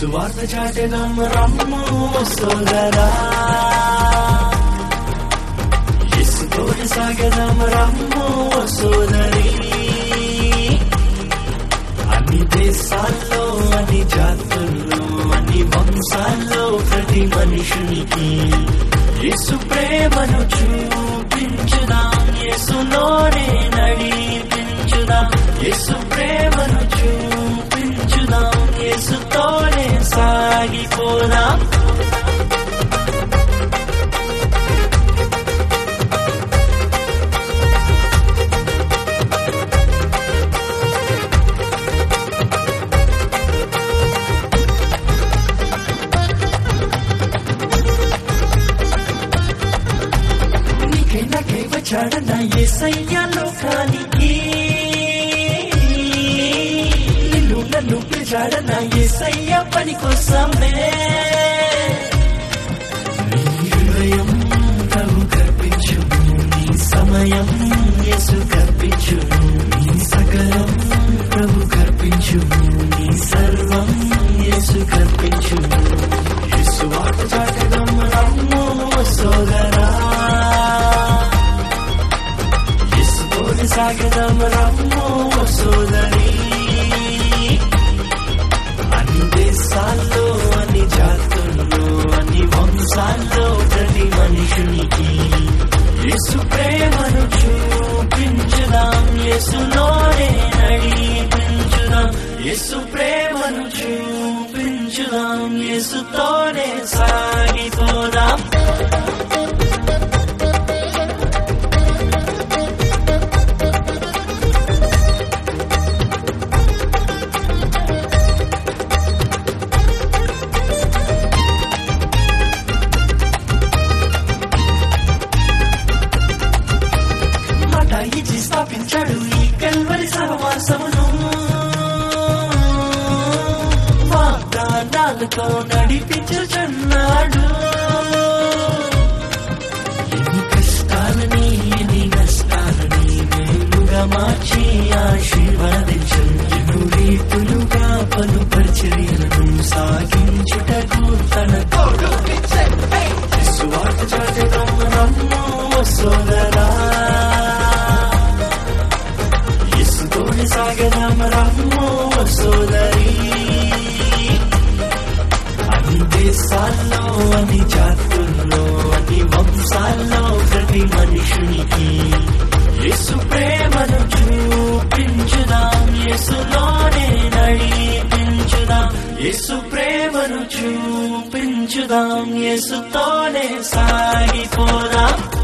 సువార్త చాటెదం రమ్ము సోదరా, యేసుతోటి సాగెదం రమ్ము సోదరి. అన్ని దేశాల్లో, అన్ని జాతుల్లో, అన్ని వంశాల్లో ప్రతి మనుషునికి యేసు ప్రేమను చూపించుదాం, యేసులోనే నడిపించుదాం. యేసు ప్రేమను చూపించుదాం, యేసుతోనే సాగిపోదాం. నీకై వచ్చాడన్న యేసయ్య లోకానికి, నన్ను పిలిచాడన్న యేసయ్య పని కోసమే. నీ హృదయం ప్రభు కర్పించు, నీ సమయం యేసు కర్పించు, నీ సకలం ప్రభు కర్పించు, నీ సర్వం యేసు కర్పించు. యేసు వార్త చాటెదం రమ్ము సోదరా, యేసుతోటి సాగెదం రమ్ము సోదరి. అన్ని దేశాల్లో, అన్ని జాతుల్లో, అన్ని వంశాల్లో ప్రతి మనుషునికి యేసు ప్రేమను చూపించుదాం, యేసులోనే నడిపించుదాం. యేసు ప్రేమను చూపించుదాం, యేసుతోనే సాగిపోదాం. ఇచ్చి స్థాపించాడు ఈ కల్వరి సహవాసమును, వాగ్దానాలతో నడిపించుచున్నాడు. ఎన్ని కష్టాలని, ఎన్ని నష్టాలని మేలుగా మార్చి ఆశీర్వదించు. ఎన్ని రీతులుగా పలు పరిచర్యలను సాగించుటకు తన తోడు సువార్త చాటెదం రమ్ము సోదరా, యేసుతోటి సాగెదం రమ్ము సోదరి. అన్ని దేశాల్లో, అన్ని జాతుల్లో, అన్ని వంశాల్లో ప్రతి మనుషునికి యేసు ప్రేమను చూపించుదాం, యేసులోనే నడిపించుదాం. యేసు ప్రేమను చూపించుదాం, యేసుతోనే సాగిపోదాం.